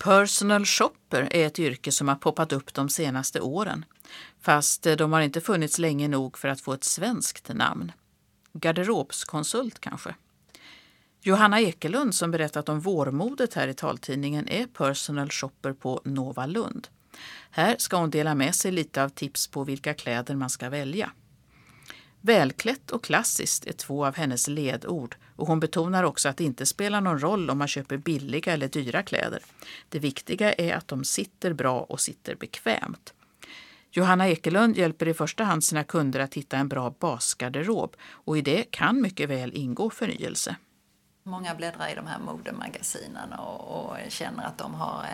Personal shopper är ett yrke som har poppat upp de senaste åren, fast de har inte funnits länge nog för att få ett svenskt namn. Garderobskonsult kanske. Johanna Ekelund som berättat om vårmodet här i taltidningen är personal shopper på Nova Lund. Här ska hon dela med sig lite av tips på vilka kläder man ska välja. Välklätt och klassiskt är två av hennes ledord och hon betonar också att det inte spelar någon roll om man köper billiga eller dyra kläder. Det viktiga är att de sitter bra och sitter bekvämt. Johanna Ekelund hjälper i första hand sina kunder att hitta en bra basgarderob och i det kan mycket väl ingå förnyelse. Många bläddrar i de här modemagasinen och känner att de har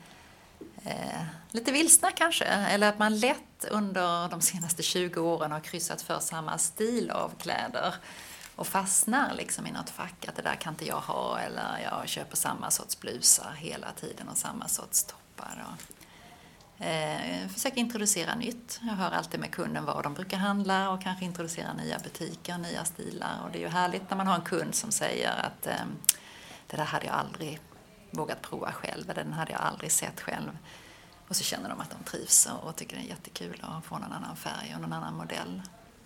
lite vilsna kanske. Eller att man lätt under de senaste 20 åren har kryssat för samma stil av kläder. Och fastnar liksom i något fack att det där kan inte jag ha. Eller jag köper samma sorts blusar hela tiden och samma sorts toppar. Försöker introducera nytt. Jag hör alltid med kunden var de brukar handla och kanske introducera nya butiker, nya stilar. Och det är ju härligt när man har en kund som säger att det där hade jag aldrig vågat prova själv, den hade jag aldrig sett själv. Och så känner de att de trivs och tycker det är jättekul att få någon annan färg och någon annan modell.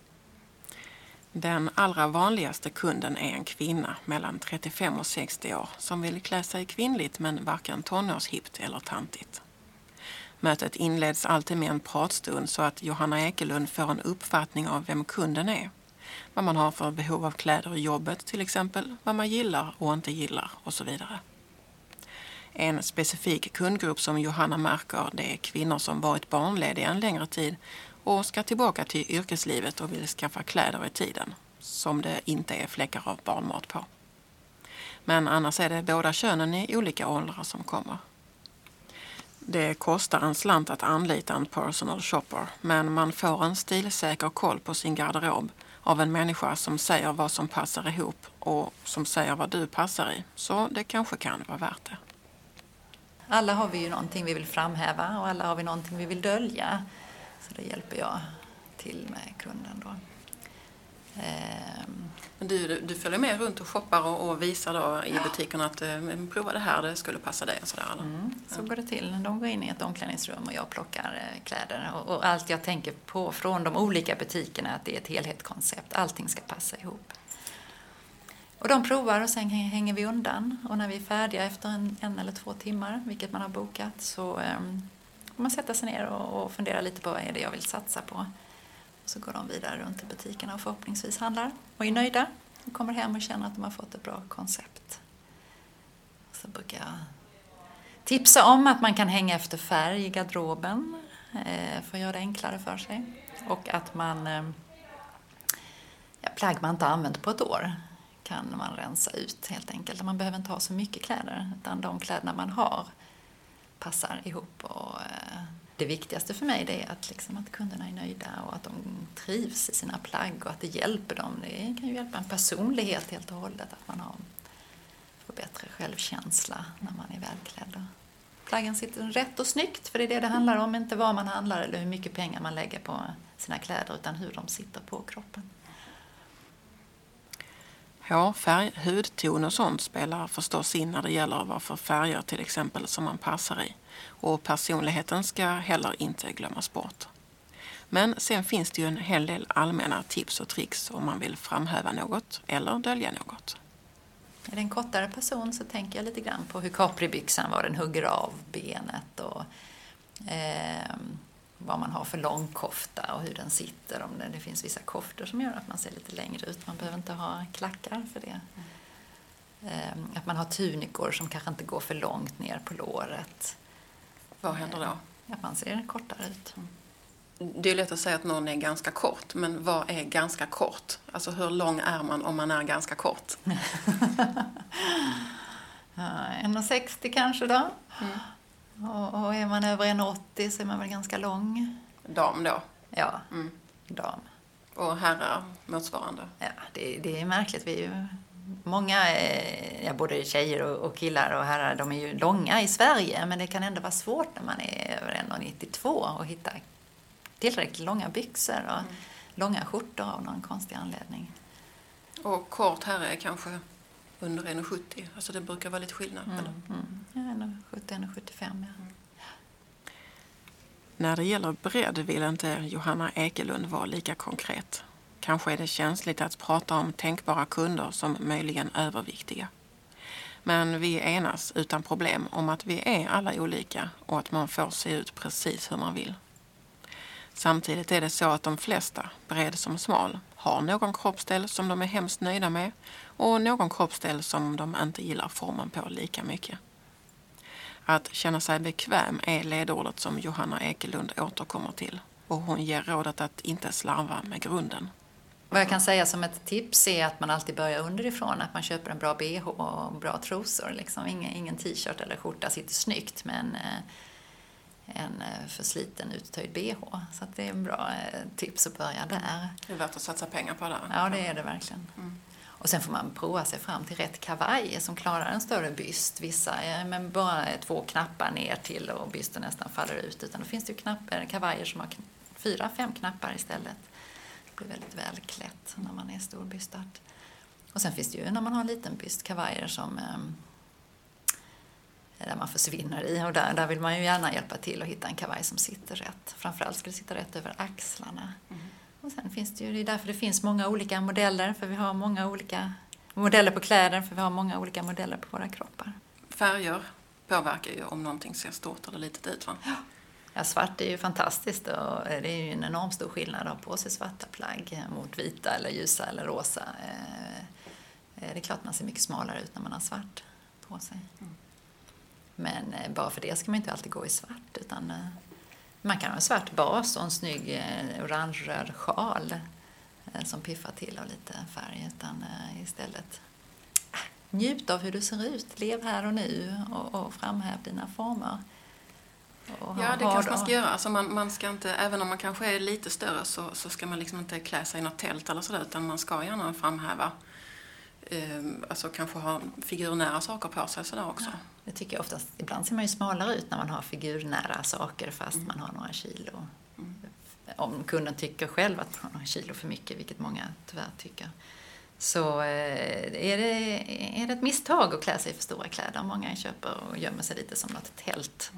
Den allra vanligaste kunden är en kvinna mellan 35 och 60 år som vill klä sig kvinnligt men varken tonårshippt eller tantigt. Mötet inleds alltid med en pratstund så att Johanna Ekelund får en uppfattning av vem kunden är. Vad man har för behov av kläder i jobbet till exempel, vad man gillar och inte gillar och så vidare. En specifik kundgrupp som Johanna märker det är kvinnor som varit barnlediga en längre tid och ska tillbaka till yrkeslivet och vill skaffa kläder i tiden som det inte är fläckar av barnmat på. Men annars är det båda könen i olika åldrar som kommer. Det kostar en slant att anlita en personal shopper men man får en stilsäker koll på sin garderob av en människa som säger vad som passar ihop och som säger vad du passar i. Så det kanske kan vara värt det. Alla har vi ju någonting vi vill framhäva och alla har vi någonting vi vill dölja. Så det hjälper jag till med kunden då. Men du följer med runt och shoppar och visar då i butikerna att prova det här, det skulle passa dig och sådär. Så går det till. De går in i ett omklädningsrum och jag plockar kläder. Och allt jag tänker på från de olika butikerna att det är ett helhetskoncept. Allting ska passa ihop. Och de provar och sen hänger vi undan. Och när vi är färdiga efter en eller 2 timmar, vilket man har bokat, så får man sätta sig ner och fundera lite på vad är det jag vill satsa på. Och så går de vidare runt i butikerna och förhoppningsvis handlar och är nöjda. Och kommer hem och känner att de har fått ett bra koncept. Så brukar jag tipsa om att man kan hänga efter färg i garderoben för att göra det enklare för sig. Och att man plagg man inte har använt på ett år kan man rensa ut helt enkelt. Man behöver inte ha så mycket kläder utan de kläderna man har passar ihop. Och det viktigaste för mig det är att kunderna är nöjda och att de trivs i sina plagg och att det hjälper dem. Det kan ju hjälpa en personlighet helt och hållet att man får bättre självkänsla när man är välklädd. Plaggen sitter rätt och snyggt för det är det handlar om. Inte vad man handlar eller hur mycket pengar man lägger på sina kläder utan hur de sitter på kroppen. Hårfärg, hudton och sånt spelar förstås in när det gäller vad för färger till exempel som man passar i. Och personligheten ska heller inte glömmas bort. Men sen finns det ju en hel del allmänna tips och tricks om man vill framhäva något eller dölja något. Är det en kortare person så tänker jag lite grann på hur capribyxan var den hugger av benet och vad man har för långkofta och hur den sitter. Om det finns vissa koftor som gör att man ser lite längre ut. Man behöver inte ha klackar för det. Att man har tunikor som kanske inte går för långt ner på låret. Vad händer då? Att man ser kortare ut. Det är lätt att säga att någon är ganska kort, men vad är ganska kort? Alltså hur lång är man om man är ganska kort? 1,60 kanske då. Och är man över 1,80 så är man väl ganska lång. Dam då? Ja, dam. Och herrar motsvarande? Ja, det är märkligt. Vi är ju många, både tjejer och killar och herrar, de är ju långa i Sverige. Men det kan ändå vara svårt när man är över 1,92 att hitta tillräckligt långa byxor och långa skjortor av någon konstig anledning. Och kort herre är kanske under 1,70. Alltså det brukar vara lite skillnad. Ja, 1,70, 1,75. Ja. När det gäller bredd vill inte Johanna Ekelund vara lika konkret. Kanske är det känsligt att prata om tänkbara kunder som möjligen överviktiga. Men vi enas utan problem om att vi är alla olika och att man får se ut precis hur man vill. Samtidigt är det så att de flesta, bred som smal, har någon kroppsdel som de är hemskt nöjda med och någon kroppsdel som de inte gillar formen på lika mycket. Att känna sig bekväm är ledordet som Johanna Ekelund återkommer till, och hon ger rådet att inte slarva med grunden. Vad jag kan säga som ett tips är att man alltid börjar underifrån, att man köper en bra bh och bra trosor. Liksom. Ingen t-shirt eller skjorta sitter snyggt, men en försliten uttöjd bh. Så att det är en bra tips att börja där. Det är värt att satsa pengar på det. Ja, det är det verkligen. Och sen får man prova sig fram till rätt kavaj som klarar en större byst. Vissa men bara 2 knappar ner till och bysten nästan faller ut. Utan då finns det ju kavajer som har 4-5 knappar istället. Det blir väldigt välklätt när man är storbystad. Och sen finns det ju när man har en liten byst kavajer som där man försvinner i. Och där vill man ju gärna hjälpa till att hitta en kavaj som sitter rätt. Framförallt ska det sitta rätt över axlarna. Och sen finns det är därför det finns många olika modeller, för vi har många olika modeller på kläder, för vi har många olika modeller på våra kroppar. Färger påverkar ju om någonting ser stort eller litet ut, va? Ja, svart är ju fantastiskt och det är ju en enormt stor skillnad att ha på sig svarta plagg mot vita eller ljusa eller rosa. Det är klart man ser mycket smalare ut när man har svart på sig. Men bara för det ska man inte alltid gå i svart, utan man kan ha en svart bas och en snygg orange-röd sjal som piffar till av lite färg. Utan istället njut av hur du ser ut. Lev här och nu och framhäv dina former. Ja, det kanske man ska göra. Alltså man ska inte, även om man kanske är lite större så ska man liksom inte klä sig i något tält eller sådär, utan man ska gärna framhäva. Alltså kanske ha figurnära saker på sig sådär också. Ja, det tycker jag oftast. Ibland ser man ju smalare ut när man har figurnära saker fast man har några kilo. Om kunden tycker själv att man har några kilo för mycket, vilket många tyvärr tycker, så är det ett misstag att klä sig för stora kläder. Många köper och gömmer sig lite som något tält.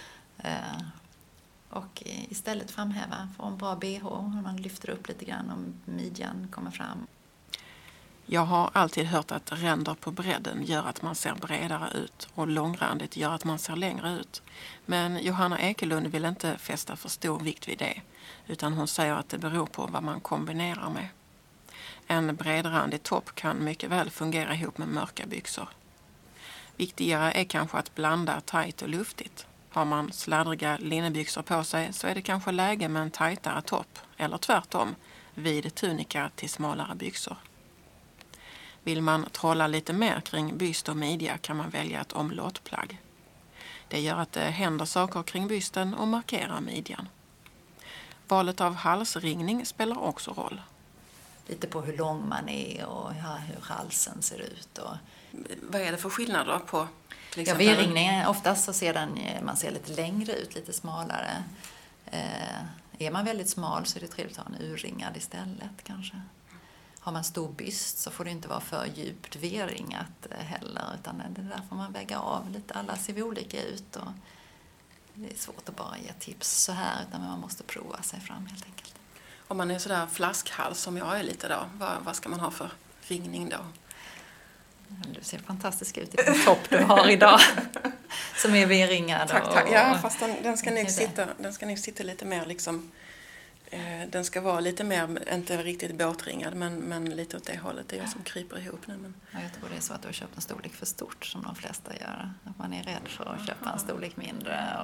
Och istället framhäva, få en bra bh, man lyfter upp lite grann om midjan kommer fram. Jag har alltid hört att ränder på bredden gör att man ser bredare ut och långrandigt gör att man ser längre ut. Men Johanna Ekelund vill inte fästa för stor vikt vid det, utan hon säger att det beror på vad man kombinerar med. En bredrandig topp kan mycket väl fungera ihop med mörka byxor. Viktigare är kanske att blanda tajt och luftigt. Har man sladdriga linnebyxor på sig så är det kanske läge med en tajtare topp, eller tvärtom, vid tunika till smalare byxor. Vill man trolla lite mer kring byst och midja kan man välja ett omlottplagg. Det gör att det händer saker kring bysten och markerar midjan. Valet av halsringning spelar också roll. Lite på hur lång man är och hur halsen ser ut. Och vad är det för skillnader på till exempel? Ja, V-ringningen, oftast så ser man ser lite längre ut, lite smalare. Är man väldigt smal så är det trevligt att ha en urringad istället kanske. Har man stor byst så får det inte vara för djupt V-ringat heller, utan det där får man väga av lite. Alla ser vi olika ut och det är svårt att bara ge tips så här, utan man måste prova sig fram helt enkelt. Om man är sådär flaskhals som jag är lite då, vad ska man ha för ringning då? Du ser fantastisk ut i den topp du har idag som är V-ringad. Tack. Ja, fast den ska nog sitta lite mer liksom. Den ska vara lite mer, inte riktigt båtringad, men lite åt det hållet. Det är jag som kryper ihop nu. Men. Ja, jag tror det är så att du har köpt en storlek för stort som de flesta gör. Att man är rädd för att köpa en storlek mindre.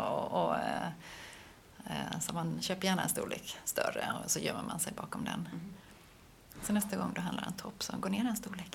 Så man köper gärna en storlek större och så gömmer man sig bakom den. Så nästa gång du handlar en topp så går ner en storlek.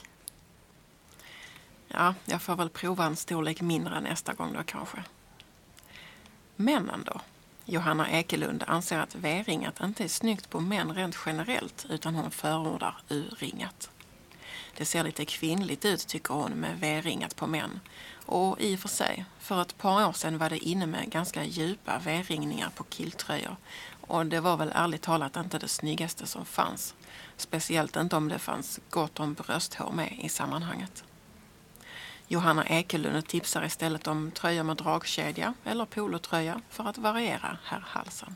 Ja, jag får väl prova en storlek mindre nästa gång då kanske. Männen då? Johanna Ekelund anser att V-ringat inte är snyggt på män rent generellt, utan hon förordar U-ringat. Det ser lite kvinnligt ut tycker hon med V-ringat på män. Och i och för sig, för ett par år sedan var det inne med ganska djupa V-ringningar på killtröjor. Och det var väl ärligt talat inte det snyggaste som fanns. Speciellt inte om det fanns gott om brösthår med i sammanhanget. Johanna Ekelund tipsar istället om tröjor med dragkedja eller polotröja för att variera herrhalsen.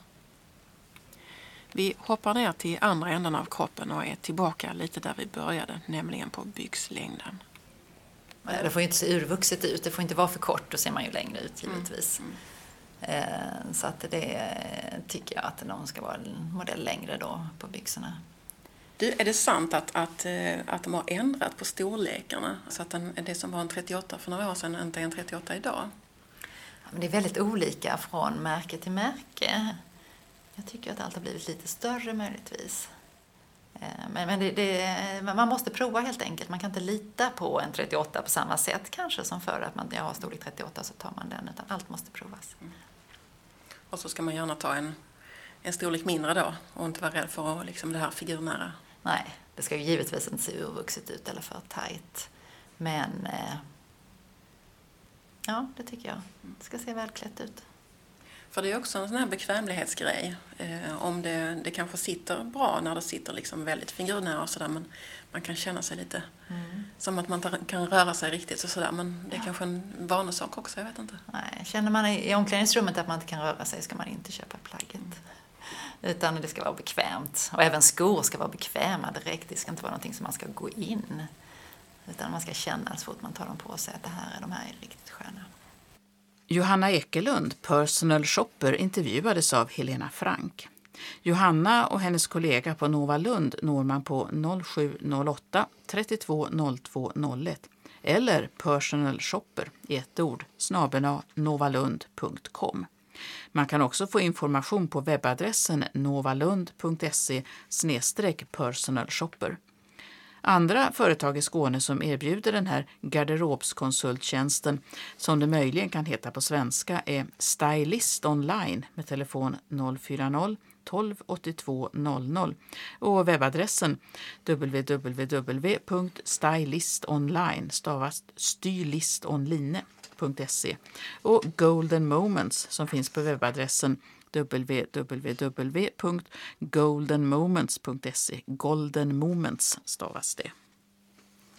Vi hoppar ner till andra änden av kroppen och är tillbaka lite där vi började, nämligen på byxlängden. Det får ju inte se urvuxet ut, det får inte vara för kort, då ser man ju längre ut givetvis. Så att det tycker jag att de ska vara en modell längre då på byxorna. Du, är det sant att de har ändrat på storlekarna så att det som var en 38 för några år sedan inte är en 38 idag? Ja, men det är väldigt olika från märke till märke. Jag tycker att allt har blivit lite större möjligtvis. Men man måste prova helt enkelt. Man kan inte lita på en 38 på samma sätt kanske som för att jag har storlek 38 så tar man den, utan allt måste provas. Och så ska man gärna ta en storlek mindre då och inte vara rädd för liksom det här figurnära. Nej, det ska ju givetvis inte se urvuxet ut eller för tajt. Men ja, det tycker jag. Det ska se välklätt ut. För det är också en sån här bekvämlighetsgrej. Om det kanske sitter bra när det sitter liksom väldigt figurnära och sådär, men man kan känna sig lite som att man kan röra sig riktigt och sådär, men det är kanske en vanesak också, jag vet inte. Nej, känner man i omklädningsrummet att man inte kan röra sig ska man inte köpa plagget. Utan det ska vara bekvämt. Och även skor ska vara bekväma direkt. Det ska inte vara någonting som man ska gå in. Utan man ska känna så fort man tar dem på sig att de här är riktigt sköna. Johanna Ekelund, personal shopper, intervjuades av Helena Frank. Johanna och hennes kollega på Nova Lund når man på 0708 32 02 01 eller personalshopper i ett ord @novalund.com. Man kan också få information på webbadressen novalund.se/personalshopper. Andra företag i Skåne som erbjuder den här garderobskonsulttjänsten, som det möjligen kan heta på svenska, är Stylist Online med telefon 040 12 82 00 och webbadressen www.stylistonline stavas stylistonline.se och Golden Moments som finns på webbadressen www.goldenmoments.se. Golden Moments stavas det.